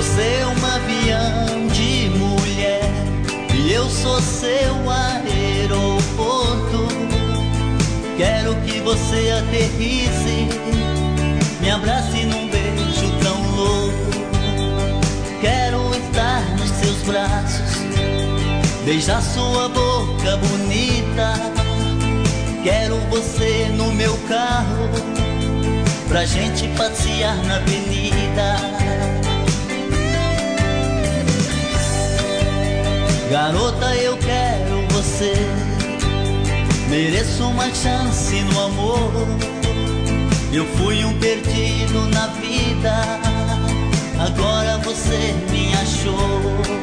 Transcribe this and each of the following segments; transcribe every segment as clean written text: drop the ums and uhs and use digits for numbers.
Você é um avião de mulher e eu sou seu aeroporto. Quero que você aterrize, me abrace num beijo tão louco. Quero estar nos seus braços, beijar sua boca bonita. Quero você no meu carro, pra gente passear na avenida. Garota, eu quero você, mereço uma chance no amor. Eu fui um perdido na vida, agora você me achou.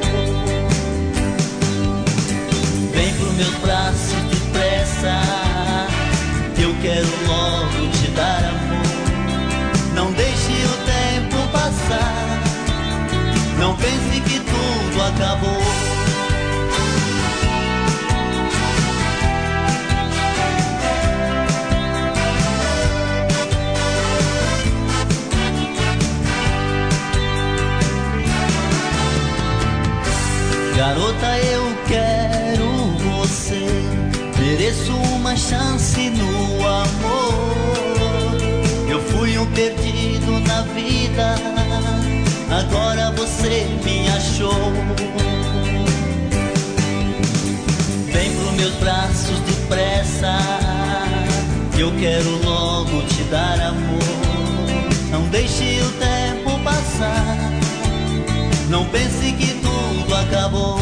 Vem pros meus braços depressa, eu quero logo te dar amor. Não deixe o tempo passar, não pense que tudo acabou. Garota, eu quero você, mereço uma chance no amor. Eu fui um perdido na vida, agora você me achou. Vem pros meus braços depressa, eu quero logo te dar amor. Não deixe o tempo passar, não pense que tudo acabou.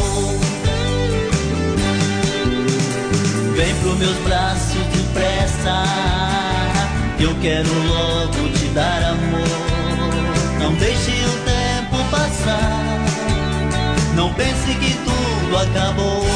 Vem pros meus braços depressa, eu quero logo te dar amor. Não deixe o tempo passar, não pense que tudo acabou.